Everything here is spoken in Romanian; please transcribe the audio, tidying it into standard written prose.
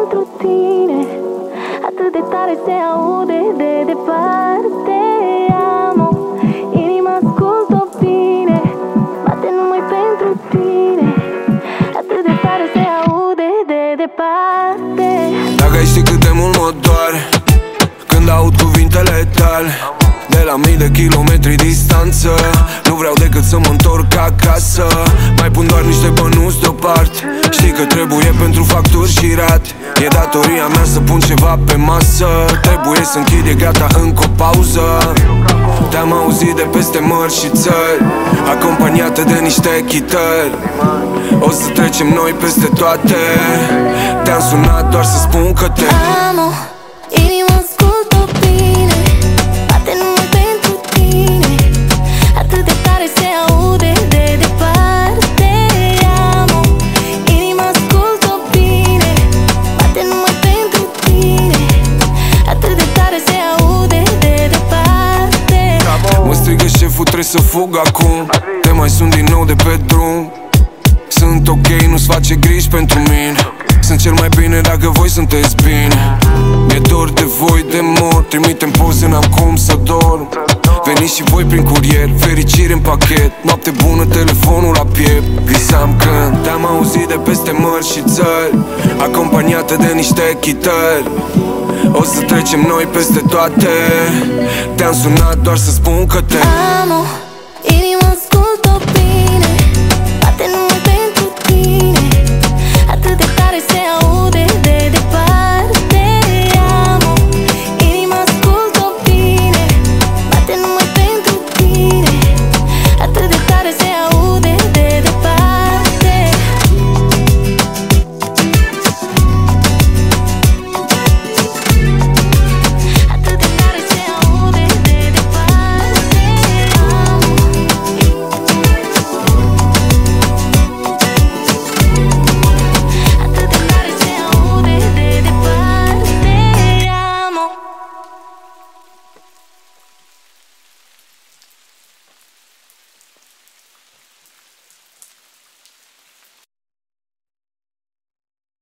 pentru tine. Atât de tare se aude de departe. Amo, inima ascult-o bine, bate numai pentru tine. Atât de tare se aude de departe. Dacă ai ști cât de mult mă doare când aud cuvintele tale de la mii de kilometri distanță. Nu vreau decât să mă întorc acasă. Mai pun doar niște bănuți deoparte. Știi că trebuie pentru facturi și rate. E datoria mea să pun ceva pe masă. Trebuie să închid, e gata, încă o pauză. Te-am auzit de peste mări și țări, acompaniate de niște chitări. O să trecem noi peste toate. Te-am sunat doar să spun că te amo, inima ascult-o bine, bate numai pentru tine. Atât de tare se aude de departe. Amo, inima ascult-o bine, bate numai pentru tine. Atât de tare se aude de departe. mă strigă șeful, trebuie să fug acum. Te mai sun din nou de pe drum. Sunt ok, nu-ți face griji pentru mine. Sunt cel mai bine dacă voi sunteți bine. Mi-e dor de voi de mor, trimitem poze, n-am cum să dorm. Veniți și voi prin curier, fericire în pachet. Noapte bună, telefonul la piept. Visam când te-am auzit de peste mări și țări, acompaniate de niște chitări. O să trecem noi peste toate. Te-am sunat doar să spun că te amo.